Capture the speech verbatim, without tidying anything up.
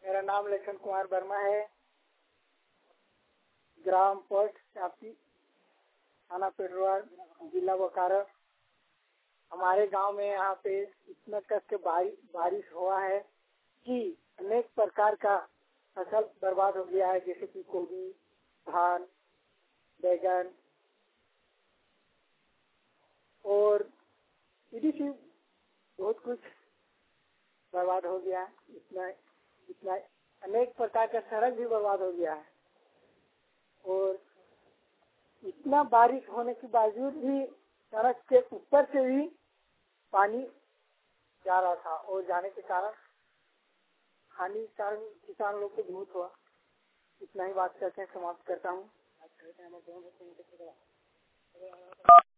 मेरा नाम लक्ष्मण कुमार वर्मा है। ग्राम पोस्ट शापी, थाना पेटरवाड़, जिला बोकारो। हमारे गांव में यहाँ पे इतना कस के बारिश बारिश हुआ है कि अनेक प्रकार का फसल बर्बाद हो गया है, जैसे कि गोभी, धान, बैगन और इसी से बहुत कुछ बर्बाद हो गया है। इतना इतना अनेक प्रकार का सड़क भी बर्बाद हो गया है और इतना बारिश होने के बावजूद भी सड़क के ऊपर से भी पानी जा रहा था और जाने के कारण हानि किसान लोग को बहुत हुआ। इतना ही बात करके समाप्त करता हूँ।